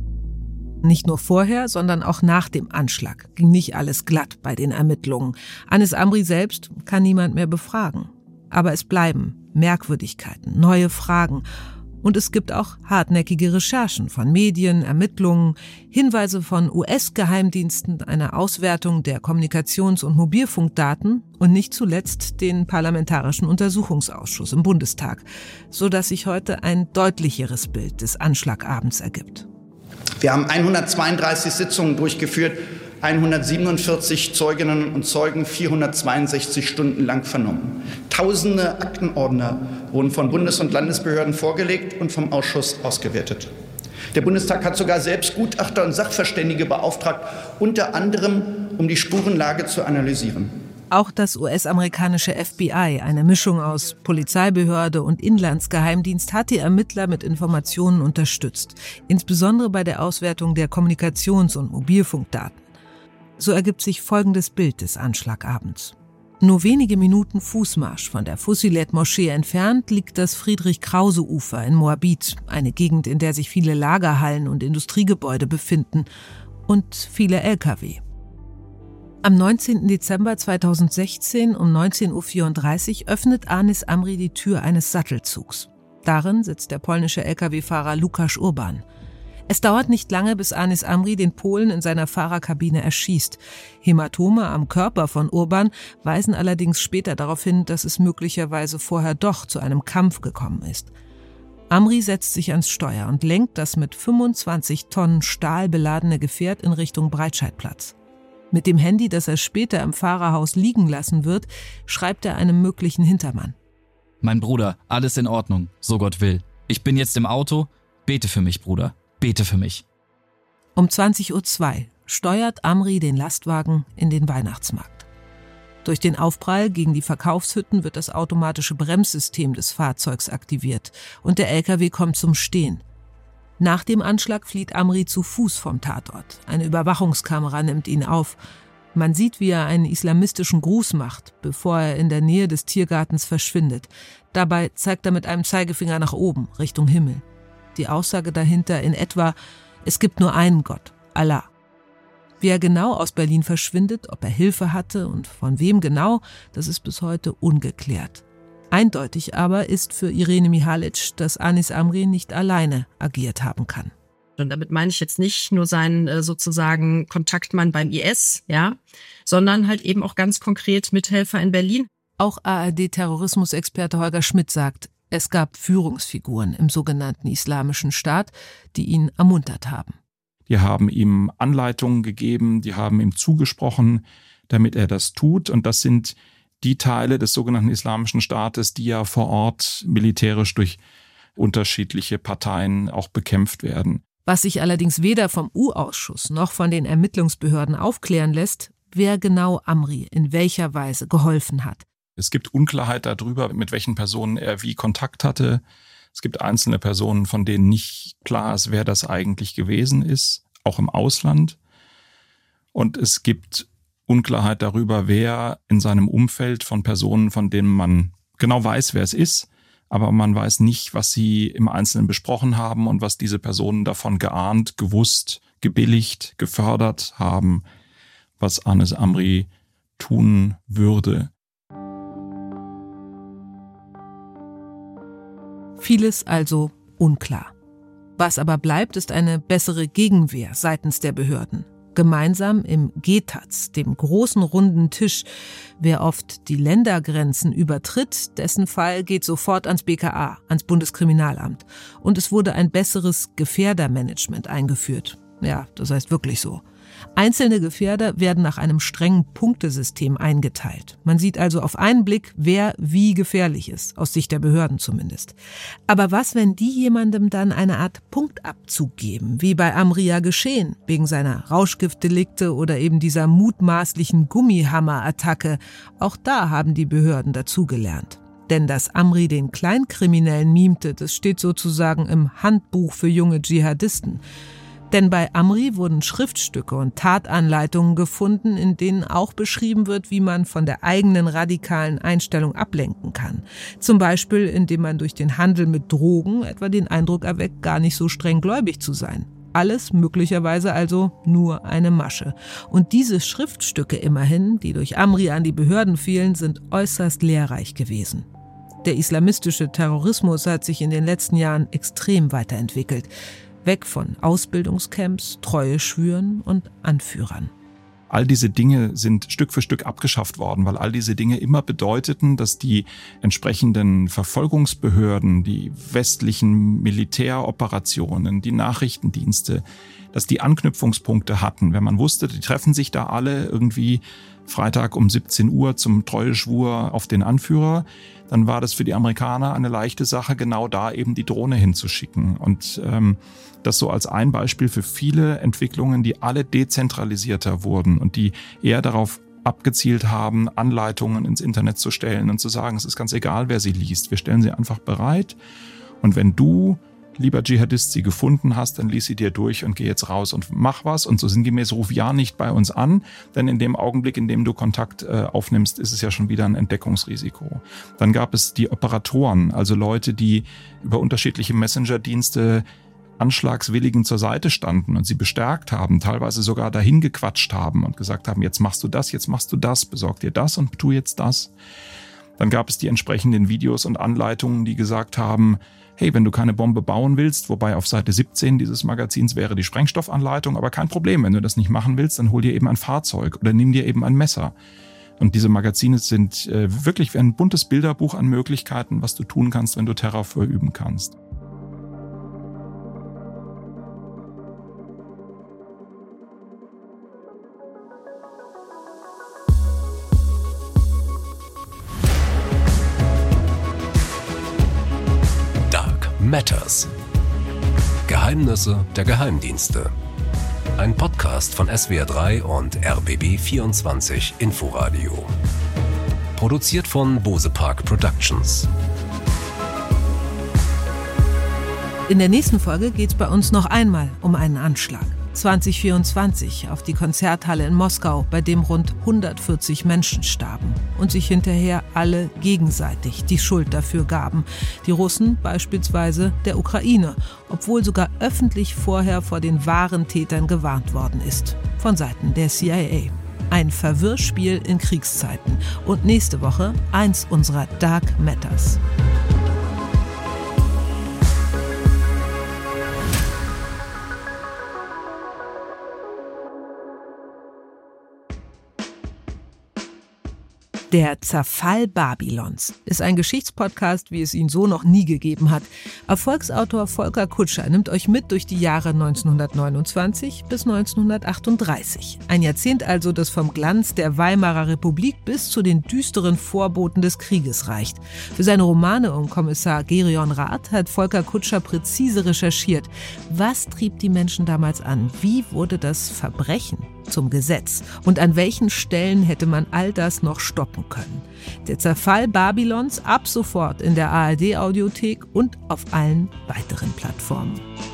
Nicht nur vorher, sondern auch nach dem Anschlag ging nicht alles glatt bei den Ermittlungen. Anis Amri selbst kann niemand mehr befragen. Aber es bleiben Merkwürdigkeiten, neue Fragen. Und es gibt auch hartnäckige Recherchen von Medien, Ermittlungen, Hinweise von U S-Geheimdiensten, eine Auswertung der Kommunikations- und Mobilfunkdaten und nicht zuletzt den Parlamentarischen Untersuchungsausschuss im Bundestag, sodass sich heute ein deutlicheres Bild des Anschlagabends ergibt. Wir haben hundertzweiunddreißig Sitzungen durchgeführt, hundertsiebenundvierzig Zeuginnen und Zeugen vierhundertzweiundsechzig Stunden lang vernommen. Tausende Aktenordner wurden von Bundes- und Landesbehörden vorgelegt und vom Ausschuss ausgewertet. Der Bundestag hat sogar selbst Gutachter und Sachverständige beauftragt, unter anderem um die Spurenlage zu analysieren. Auch das U S-amerikanische F B I, eine Mischung aus Polizeibehörde und Inlandsgeheimdienst, hat die Ermittler mit Informationen unterstützt, insbesondere bei der Auswertung der Kommunikations- und Mobilfunkdaten. So ergibt sich folgendes Bild des Anschlagabends. Nur wenige Minuten Fußmarsch von der Fusilet-Moschee entfernt liegt das Friedrich-Krause-Ufer in Moabit, eine Gegend, in der sich viele Lagerhallen und Industriegebäude befinden und viele L K W. Am neunzehnten Dezember zweitausendsechzehn um neunzehn Uhr vierunddreißig öffnet Anis Amri die Tür eines Sattelzugs. Darin sitzt der polnische L K W-Fahrer Łukasz Urban. Es dauert nicht lange, bis Anis Amri den Polen in seiner Fahrerkabine erschießt. Hämatome am Körper von Urban weisen allerdings später darauf hin, dass es möglicherweise vorher doch zu einem Kampf gekommen ist. Amri setzt sich ans Steuer und lenkt das mit fünfundzwanzig Tonnen Stahl beladene Gefährt in Richtung Breitscheidplatz. Mit dem Handy, das er später im Fahrerhaus liegen lassen wird, schreibt er einem möglichen Hintermann. Mein Bruder, alles in Ordnung, so Gott will. Ich bin jetzt im Auto. Bete für mich, Bruder. Bete für mich. Um zwanzig Uhr zwei steuert Amri den Lastwagen in den Weihnachtsmarkt. Durch den Aufprall gegen die Verkaufshütten wird das automatische Bremssystem des Fahrzeugs aktiviert und der L K W kommt zum Stehen. Nach dem Anschlag flieht Amri zu Fuß vom Tatort. Eine Überwachungskamera nimmt ihn auf. Man sieht, wie er einen islamistischen Gruß macht, bevor er in der Nähe des Tiergartens verschwindet. Dabei zeigt er mit einem Zeigefinger nach oben, Richtung Himmel. Die Aussage dahinter in etwa, es gibt nur einen Gott, Allah. Wie er genau aus Berlin verschwindet, ob er Hilfe hatte und von wem genau, das ist bis heute ungeklärt. Eindeutig aber ist für Irene Mihalic, dass Anis Amri nicht alleine agiert haben kann. Und damit meine ich jetzt nicht nur seinen sozusagen Kontaktmann beim I S, ja, sondern halt eben auch ganz konkret Mithelfer in Berlin. Auch A R D-Terrorismusexperte Holger Schmidt sagt, es gab Führungsfiguren im sogenannten Islamischen Staat, die ihn ermuntert haben. Die haben ihm Anleitungen gegeben, die haben ihm zugesprochen, damit er das tut. Und das sind die Teile des sogenannten Islamischen Staates, die ja vor Ort militärisch durch unterschiedliche Parteien auch bekämpft werden. Was sich allerdings weder vom U-Ausschuss noch von den Ermittlungsbehörden aufklären lässt, wer genau Amri in welcher Weise geholfen hat. Es gibt Unklarheit darüber, mit welchen Personen er wie Kontakt hatte. Es gibt einzelne Personen, von denen nicht klar ist, wer das eigentlich gewesen ist, auch im Ausland. Und es gibt Unklarheit darüber, wer in seinem Umfeld von Personen, von denen man genau weiß, wer es ist, aber man weiß nicht, was sie im Einzelnen besprochen haben und was diese Personen davon geahnt, gewusst, gebilligt, gefördert haben, was Anis Amri tun würde. Vieles also unklar. Was aber bleibt, ist eine bessere Gegenwehr seitens der Behörden. Gemeinsam im G T A Z, dem großen runden Tisch. Wer oft die Ländergrenzen übertritt, dessen Fall geht sofort ans B K A, ans Bundeskriminalamt. Und es wurde ein besseres Gefährdermanagement eingeführt. Ja, das heißt wirklich so. Einzelne Gefährder werden nach einem strengen Punktesystem eingeteilt. Man sieht also auf einen Blick, wer wie gefährlich ist, aus Sicht der Behörden zumindest. Aber was, wenn die jemandem dann eine Art Punktabzug geben, wie bei Amri geschehen, wegen seiner Rauschgiftdelikte oder eben dieser mutmaßlichen Gummihammer-Attacke? Auch da haben die Behörden dazugelernt. Denn dass Amri den Kleinkriminellen mimte, das steht sozusagen im Handbuch für junge Dschihadisten. Denn bei Amri wurden Schriftstücke und Tatanleitungen gefunden, in denen auch beschrieben wird, wie man von der eigenen radikalen Einstellung ablenken kann. Zum Beispiel, indem man durch den Handel mit Drogen etwa den Eindruck erweckt, gar nicht so streng gläubig zu sein. Alles möglicherweise also nur eine Masche. Und diese Schriftstücke immerhin, die durch Amri an die Behörden fielen, sind äußerst lehrreich gewesen. Der islamistische Terrorismus hat sich in den letzten Jahren extrem weiterentwickelt. Weg von Ausbildungscamps, Treueschwüren und Anführern. All diese Dinge sind Stück für Stück abgeschafft worden, weil all diese Dinge immer bedeuteten, dass die entsprechenden Verfolgungsbehörden, die westlichen Militäroperationen, die Nachrichtendienste, dass die Anknüpfungspunkte hatten. Wenn man wusste, die treffen sich da alle irgendwie Freitag um siebzehn Uhr zum Treueschwur auf den Anführer, dann war das für die Amerikaner eine leichte Sache, genau da eben die Drohne hinzuschicken. Und ähm, das so als ein Beispiel für viele Entwicklungen, die alle dezentralisierter wurden und die eher darauf abgezielt haben, Anleitungen ins Internet zu stellen und zu sagen, es ist ganz egal, wer sie liest. Wir stellen sie einfach bereit. Und wenn du, lieber Dschihadist, sie gefunden hast, dann lies sie dir durch und geh jetzt raus und mach was. Und so sinngemäß, ruf ja nicht bei uns an, denn in dem Augenblick, in dem du Kontakt äh, aufnimmst, ist es ja schon wieder ein Entdeckungsrisiko. Dann gab es die Operatoren, also Leute, die über unterschiedliche Messenger-Dienste Anschlagswilligen zur Seite standen und sie bestärkt haben, teilweise sogar dahin gequatscht haben und gesagt haben, jetzt machst du das, jetzt machst du das, besorg dir das und tu jetzt das. Dann gab es die entsprechenden Videos und Anleitungen, die gesagt haben, hey, wenn du keine Bombe bauen willst, wobei auf Seite siebzehn dieses Magazins wäre die Sprengstoffanleitung, aber kein Problem, wenn du das nicht machen willst, dann hol dir eben ein Fahrzeug oder nimm dir eben ein Messer. Und diese Magazine sind äh, wirklich wie ein buntes Bilderbuch an Möglichkeiten, was du tun kannst, wenn du Terror verüben kannst. Matters. Geheimnisse der Geheimdienste. Ein Podcast von S W R drei und R B B vierundzwanzig Inforadio. Produziert von Bose Park Productions. In der nächsten Folge geht es bei uns noch einmal um einen Anschlag. zwanzig vierundzwanzig auf die Konzerthalle in Moskau, bei dem rund hundertvierzig Menschen starben und sich hinterher alle gegenseitig die Schuld dafür gaben. Die Russen beispielsweise der Ukraine, obwohl sogar öffentlich vorher vor den wahren Tätern gewarnt worden ist, von Seiten der C I A. Ein Verwirrspiel in Kriegszeiten und nächste Woche eins unserer Dark Matters. Der Zerfall Babylons ist ein Geschichtspodcast, wie es ihn so noch nie gegeben hat. Erfolgsautor Volker Kutscher nimmt euch mit durch die Jahre neunzehnhundertneunundzwanzig bis neunzehnhundertachtunddreißig. Ein Jahrzehnt also, das vom Glanz der Weimarer Republik bis zu den düsteren Vorboten des Krieges reicht. Für seine Romane um Kommissar Gerion Rath hat Volker Kutscher präzise recherchiert. Was trieb die Menschen damals an? Wie wurde das Verbrechen zum Gesetz? Und an welchen Stellen hätte man all das noch stoppen können? Der Zerfall Babylons ab sofort in der A R D-Audiothek und auf allen weiteren Plattformen.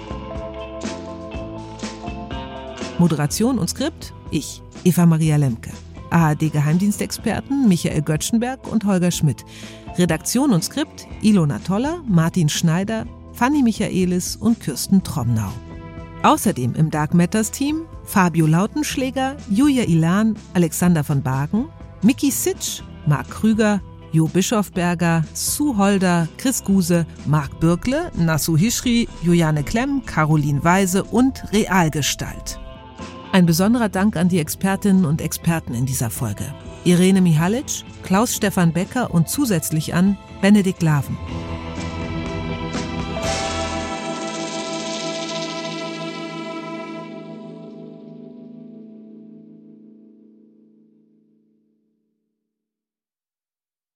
Moderation und Skript: ich, Eva Maria Lemke. A R D-Geheimdienstexperten Michael Göttschenberg und Holger Schmidt. Redaktion und Skript: Ilona Toller, Martin Schneider, Fanny Michaelis und Kirsten Tromnau. Außerdem im Dark Matters Team Fabio Lautenschläger, Julia Ilan, Alexander von Bagen, Miki Sitsch, Marc Krüger, Jo Bischofberger, Sue Holder, Chris Guse, Marc Bürkle, Nassu Hischri, Juliane Klemm, Caroline Weise und Realgestalt. Ein besonderer Dank an die Expertinnen und Experten in dieser Folge. Irene Mihalic, Klaus-Stefan Becker und zusätzlich an Benedikt Laven.